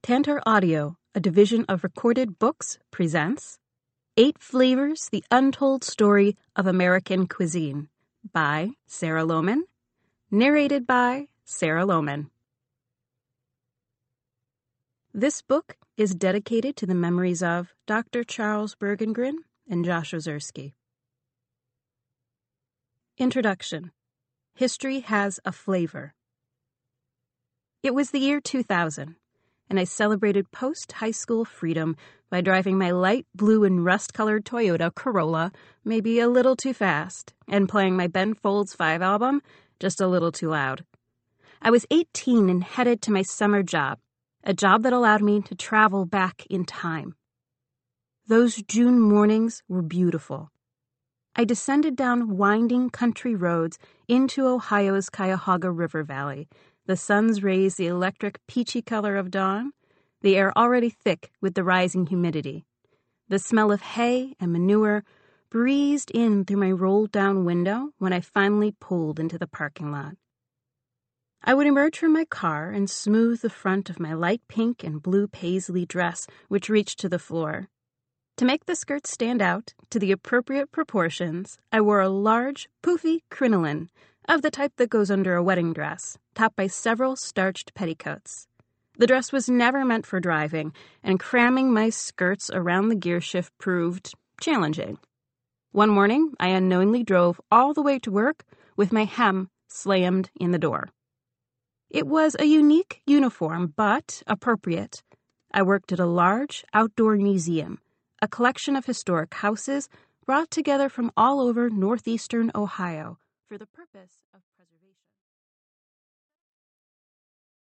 Tantor Audio, a division of Recorded Books, presents 8 Flavors, The Untold Story of American Cuisine by Sarah Lohman, narrated by Sarah Lohman. This book is dedicated to the memories of Dr. Charles Bergengren and Josh Ozersky. Introduction. History has a flavor. It was the year 2000. And I celebrated post-high school freedom by driving my light blue and rust-colored Toyota Corolla maybe a little too fast and playing my Ben Folds 5 album just a little too loud. I was 18 and headed to my summer job, a job that allowed me to travel back in time. Those June mornings were beautiful. I descended down winding country roads into Ohio's Cuyahoga River Valley. The sun's rays the electric peachy color of dawn, the air already thick with the rising humidity. The smell of hay and manure breezed in through my rolled-down window when I finally pulled into the parking lot. I would emerge from my car and smooth the front of my light pink and blue paisley dress, which reached to the floor. To make the skirt stand out to the appropriate proportions, I wore a large, poofy crinoline, of the type that goes under a wedding dress, topped by several starched petticoats. The dress was never meant for driving, and cramming my skirts around the gear shift proved challenging. One morning, I unknowingly drove all the way to work with my hem slammed in the door. It was a unique uniform, but appropriate. I worked at a large outdoor museum, a collection of historic houses brought together from all over northeastern Ohio, for the purpose of